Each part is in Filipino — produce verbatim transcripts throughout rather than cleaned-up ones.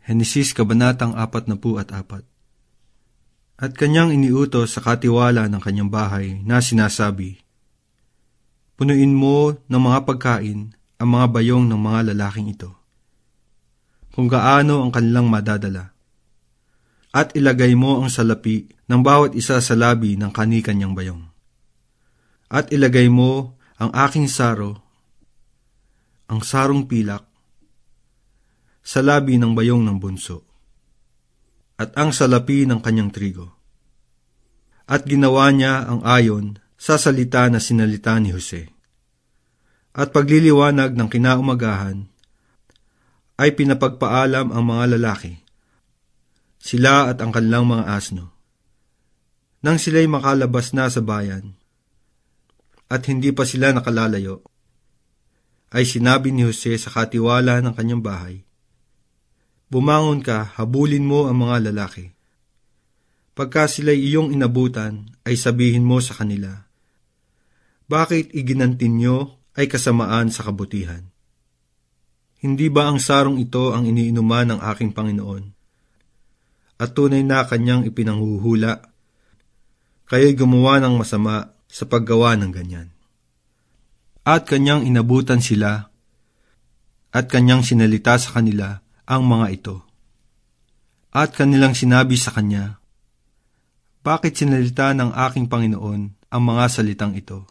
Henesis Kabanatang apat na pu at apat. At kanyang iniutos sa katiwala ng kanyang bahay na sinasabi, punuin mo ng mga pagkain ang mga bayong ng mga lalaking ito, kung gaano ang kanilang madadala. At ilagay mo ang salapi ng bawat isa sa labi ng kani-kanyang bayong. At ilagay mo ang aking saro, ang sarong pilak, sa labi ng bayong ng bunso, at ang salapi ng kanyang trigo. At ginawa niya ang ayon sa salita na sinalita ni Jose. At pagliliwanag ng kinaumagahan, ay pinapagpaalam ang mga lalaki, sila at ang kanilang mga asno, nang sila'y makalabas na sa bayan, at hindi pa sila nakalalayo, ay sinabi ni Jose sa katiwala ng kanyang bahay, bumangon ka, habulin mo ang mga lalaki. Pagka sila'y iyong inabutan, ay sabihin mo sa kanila, bakit iginantin nyo ay kasamaan sa kabutihan? Hindi ba ang sarong ito ang iniinuman ng aking Panginoon? At tunay na kanyang ipinanghuhula, kayo'y gumawa ng masama sa paggawa ng ganyan. At kanyang inabutan sila, at kanyang sinalita sa kanila ang mga ito. At kanilang sinabi sa kanya, bakit sinalita ng aking Panginoon ang mga salitang ito?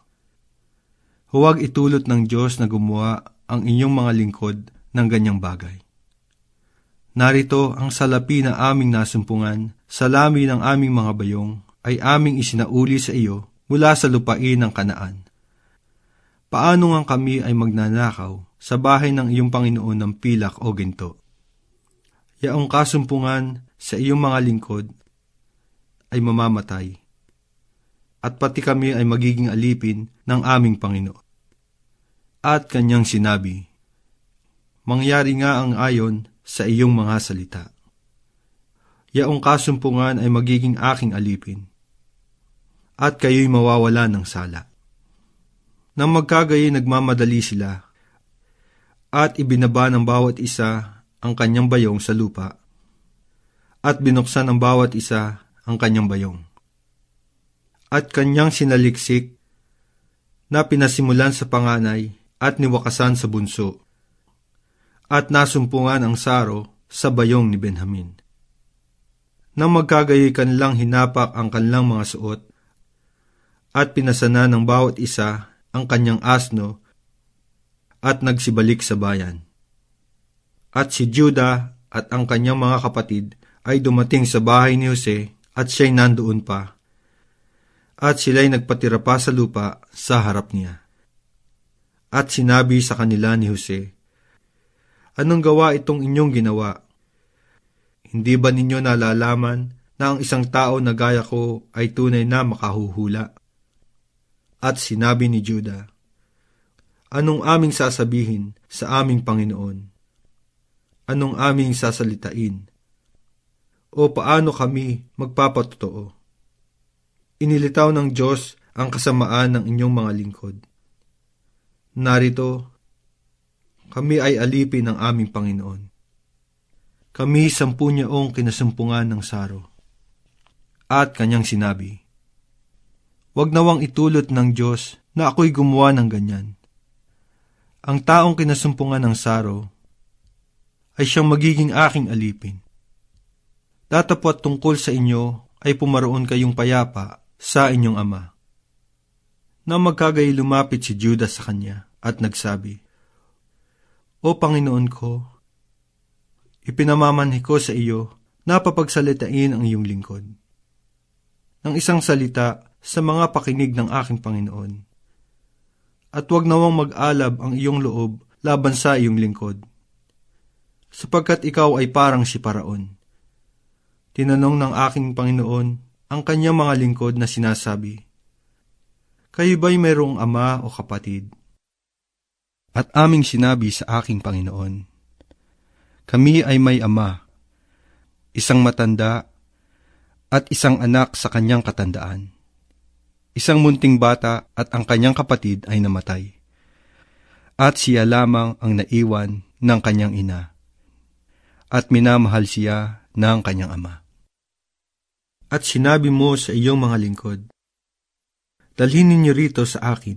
Huwag itulot ng Diyos na gumawa ang inyong mga lingkod ng ganyang bagay. Narito ang salapi na aming nasumpungan sa lami ng aming mga bayong ay aming isinauli sa iyo mula sa lupain ng Kanaan. Paano nga kami ay magnanakaw sa bahay ng iyong Panginoon ng pilak o ginto? Yaong kasumpungan sa iyong mga lingkod ay mamamatay, at pati kami ay magiging alipin ng aming Panginoon. At kanyang sinabi, mangyari nga ang ayon sa iyong mga salita. Yaong kasumpungan ay magiging aking alipin, at kayo'y mawawala ng sala. Nang magkagayi nagmamadali sila, at ibinaba ng bawat isa ang kanyang bayong sa lupa, at binuksan ng bawat isa ang kanyang bayong. At kanyang sinaliksik na pinasimulan sa panganay at niwakasan sa bunso, at nasumpungan ang saro sa bayong ni Benjamin. Nang magkagayoy kanilang hinapak ang kanilang mga suot, at pinasana ng bawat isa ang kanyang asno, at nagsibalik sa bayan. At si Juda at ang kanyang mga kapatid ay dumating sa bahay ni Jose at siya'y nandoon pa. At sila'y nagpatira pa sa lupa sa harap niya. At sinabi sa kanila ni Jose, anong gawa itong inyong ginawa? Hindi ba ninyo nalalaman na ang isang tao na gaya ko ay tunay na makahuhula? At sinabi ni Juda, anong aming sasabihin sa aming Panginoon? Anong aming sasalitain? O paano kami magpapatotoo? Inilitaw ng Diyos ang kasamaan ng inyong mga lingkod. Narito, kami ay alipin ng aming Panginoon. Kami sampu niyaong kinasumpungan ng saro. At kanyang sinabi, huwag nawang itulot ng Diyos na ako'y gumawa ng ganyan. Ang taong kinasumpungan ng saro ay siyang magiging aking alipin. Datapwat tungkol sa inyo ay pumaroon kayong payapa sa inyong ama. Nang magkagay lumapit si Judas sa kanya at nagsabi, O Panginoon ko, ipinamamanhi ko sa iyo na papagsalitain ang iyong lingkod. Ng isang salita sa mga pakinig ng aking Panginoon. At huwag nawang mag-alab ang iyong loob laban sa iyong lingkod, sapagkat ikaw ay parang si Paraon. Tinanong ng aking Panginoon ang kanyang mga lingkod na sinasabi, kayo ba'y mayroong ama o kapatid? At aming sinabi sa aking Panginoon, kami ay may ama, isang matanda, at isang anak sa kanyang katandaan. Isang munting bata at ang kanyang kapatid ay namatay. At siya lamang ang naiwan ng kanyang ina. at minamahal siya ng kanyang ama. At sinabi mo sa iyong mga lingkod, dalhin ninyo rito sa akin,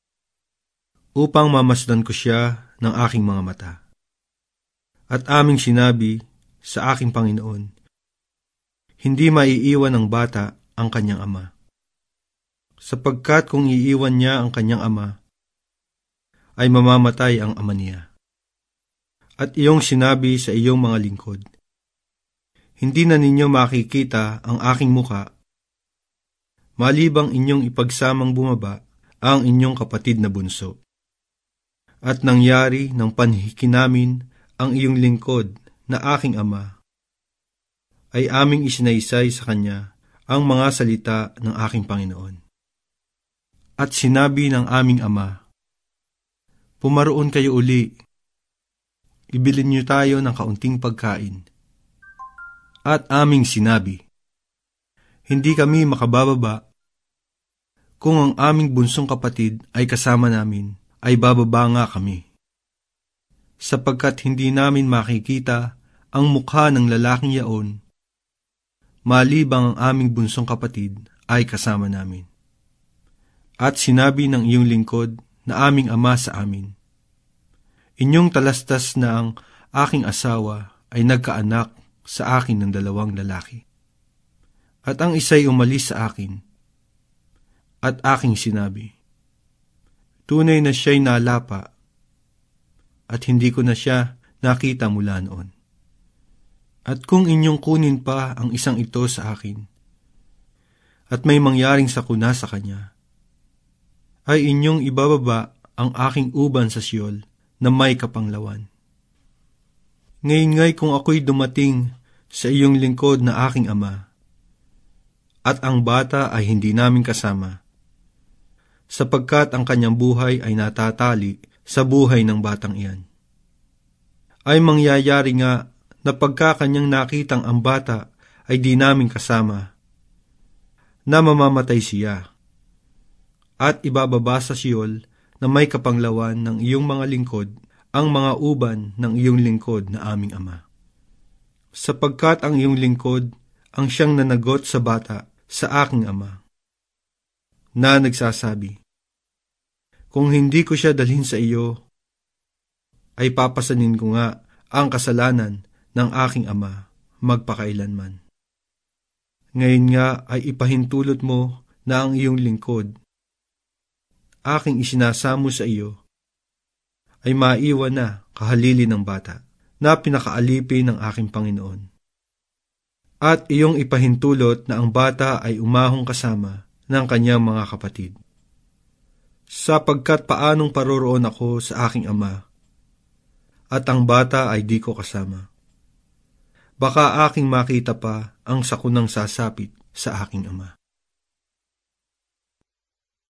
upang mamasdan ko siya ng aking mga mata. At aming sinabi sa aking Panginoon, hindi maiiwan ng bata ang kanyang ama, sapagkat kung iiwan niya ang kanyang ama, ay mamamatay ang ama niya. At iyong sinabi sa iyong mga lingkod, hindi na ninyo makikita ang aking muka, malibang inyong ipagsamang bumaba ang inyong kapatid na bunso. At nangyari ng panhiki namin ang iyong lingkod na aking ama, ay aming isinaysay sa kanya ang mga salita ng aking Panginoon. At sinabi ng aming ama, pumaroon kayo uli, ibilin niyo tayo ng kaunting pagkain. At aming sinabi, hindi kami makabababa, kung ang aming bunsong kapatid ay kasama namin, ay bababa nga kami. Sapagkat hindi namin makikita ang mukha ng lalaking yaon, malibang ang aming bunsong kapatid ay kasama namin. At sinabi ng iyong lingkod na aming ama sa amin, inyong talastas na ang aking asawa ay nagkaanak sa akin ng dalawang lalaki. At ang isa'y umalis sa akin. At aking sinabi, tunay na siya'y nalapa, at hindi ko na siya nakita mula noon. At kung inyong kunin pa ang isang ito sa akin, at may mangyaring sakuna sa kanya, ay inyong ibababa ang aking uban sa Siyol na may kapanglawan. Ngayon nga'y kung ako'y dumating sa iyong lingkod na aking ama, at ang bata ay hindi namin kasama, sapagkat ang kanyang buhay ay natatali sa buhay ng batang iyan, ay mangyayari nga na pagka kanyang nakitang ang bata ay di namin kasama, na mamamatay siya, at ibababa sa Siyol na may kapanglawan ng iyong mga lingkod ang mga uban ng iyong lingkod na aming ama. Sapagkat ang iyong lingkod ang siyang nanagot sa bata sa aking ama, na nagsasabi, kung hindi ko siya dalhin sa iyo, ay papasanin ko nga ang kasalanan ng aking ama magpakailanman. Ngayon nga ay ipahintulot mo na ang iyong lingkod, aking isinasamo sa iyo, ay maiwan na kahalili ng bata na pinakaalipin ng aking Panginoon. At iyong ipahintulot na ang bata ay umahong kasama ng kanyang mga kapatid. Sapagkat paanong paroroon ako sa aking ama, at ang bata ay di ko kasama. Baka aking makita pa ang sakunang sasapit sa aking ama.